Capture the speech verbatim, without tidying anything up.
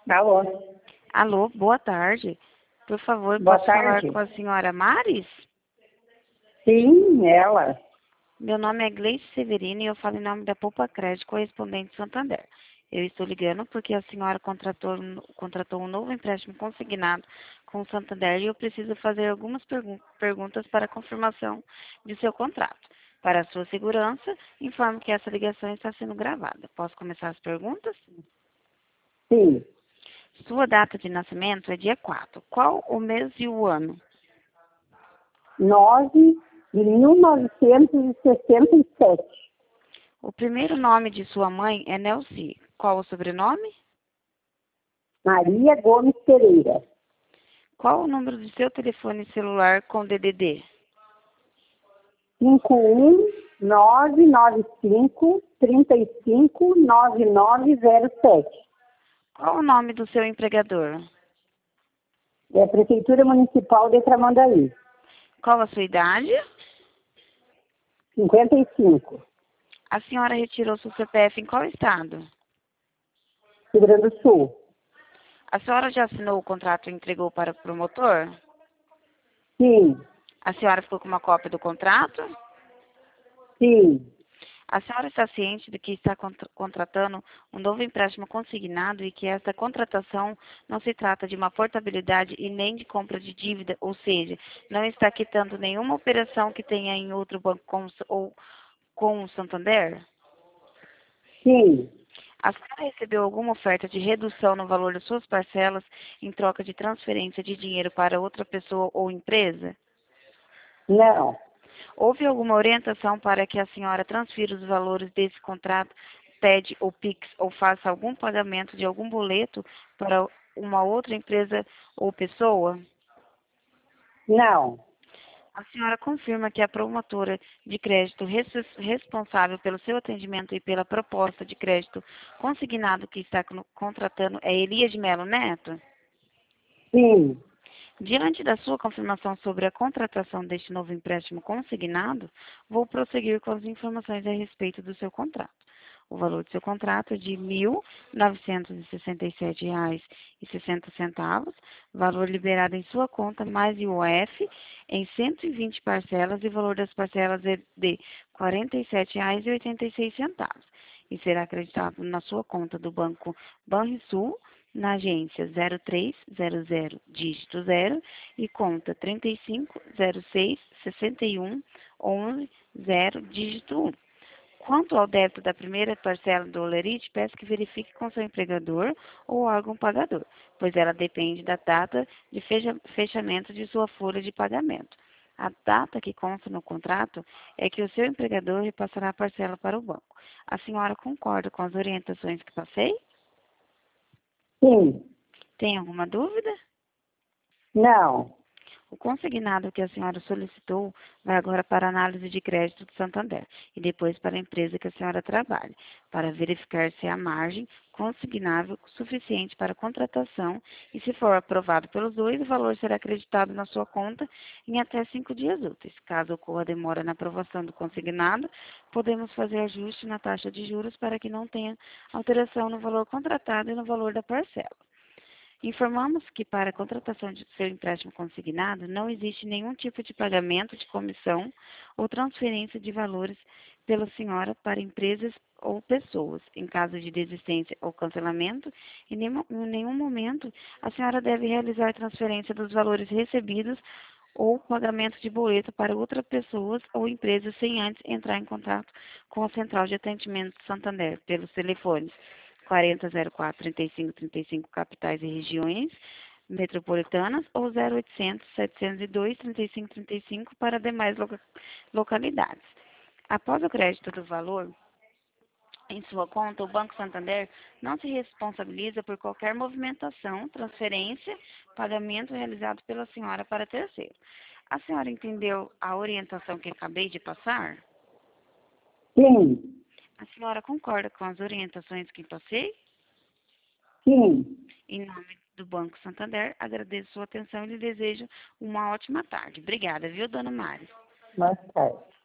Alô? Alô, boa tarde. Por favor, Boa posso falar tarde. com a senhora Maris? Sim, ela. Meu nome é Gleice Severino e eu falo em nome da Poupa Crédito Correspondente Santander. Eu estou ligando porque a senhora contratou, contratou um novo empréstimo consignado com o Santander e eu preciso fazer algumas pergun perguntas para a confirmação de seu contrato. Para a sua segurança, informo que essa ligação está sendo gravada. Posso começar as perguntas? Sim. Sua data de nascimento é dia quatro. Qual o mês e o ano? nove de mil novecentos e sessenta e sete. O primeiro nome de sua mãe é Nelci. Qual o sobrenome? Maria Gomes Pereira. Qual o número de seu telefone celular com D D D? cinco um nove nove cinco três cinco nove nove zero sete. Qual o nome do seu empregador? É a Prefeitura Municipal de Tramandaí. Qual a sua idade? cinquenta e cinco. A senhora retirou seu C P F em qual estado? Rio Grande do Sul. A senhora já assinou o contrato e entregou para o promotor? Sim. A senhora ficou com uma cópia do contrato? Sim. A senhora está ciente de que está contra- contratando um novo empréstimo consignado e que esta contratação não se trata de uma portabilidade e nem de compra de dívida, ou seja, não está quitando nenhuma operação que tenha em outro banco com, o- ou com o Santander? Sim. A senhora recebeu alguma oferta de redução no valor das suas parcelas em troca de transferência de dinheiro para outra pessoa ou empresa? Não. Houve alguma orientação para que a senhora transfira os valores desse contrato, T E D ou Pix, ou faça algum pagamento de algum boleto para uma outra empresa ou pessoa? Não. A senhora confirma que a promotora de crédito res- responsável pelo seu atendimento e pela proposta de crédito consignado que está con- contratando é Elias de Melo Neto? Sim. Diante da sua confirmação sobre a contratação deste novo empréstimo consignado, vou prosseguir com as informações a respeito do seu contrato. O valor do seu contrato é de mil novecentos e sessenta e sete reais e sessenta centavos, valor liberado em sua conta mais I O F em cento e vinte parcelas e o valor das parcelas é de quarenta e sete reais e oitenta e seis centavos e será acreditado na sua conta do Banco Banrisul na agência zero três zero zero, dígito zero, e conta trinta e cinco zero seis sessenta e um onze zero, dígito um. Quanto ao débito da primeira parcela do Olerite, peço que verifique com seu empregador ou órgão pagador, pois ela depende da data de fecha- fechamento de sua folha de pagamento. A data que consta no contrato é que o seu empregador repassará a parcela para o banco. A senhora concorda com as orientações que passei? Sim. Tem alguma dúvida? Não. O consignado que a senhora solicitou vai agora para a análise de crédito do Santander e depois para a empresa que a senhora trabalha, para verificar se há margem consignável suficiente para a contratação e, se for aprovado pelos dois, o valor será acreditado na sua conta em até cinco dias úteis. Caso ocorra demora na aprovação do consignado, podemos fazer ajuste na taxa de juros para que não tenha alteração no valor contratado e no valor da parcela. Informamos que para a contratação de seu empréstimo consignado não existe nenhum tipo de pagamento de comissão ou transferência de valores pela senhora para empresas ou pessoas. Em caso de desistência ou cancelamento, em nenhum, em nenhum momento a senhora deve realizar transferência dos valores recebidos ou pagamento de boleto para outras pessoas ou empresas sem antes entrar em contato com a Central de Atendimento Santander pelos telefones quarenta zero quatro trinta e cinco trinta e cinco capitais e regiões metropolitanas ou zero oitocentos setecentos e dois trinta e cinco trinta e cinco para demais loca localidades. Após o crédito do valor em sua conta, o Banco Santander não se responsabiliza por qualquer movimentação, transferência, pagamento realizado pela senhora para terceiro. A senhora entendeu a orientação que acabei de passar? Sim. A senhora concorda com as orientações que passei? Sim. Em nome do Banco Santander, agradeço sua atenção e lhe desejo uma ótima tarde. Obrigada, viu, dona Mari? Boa tarde.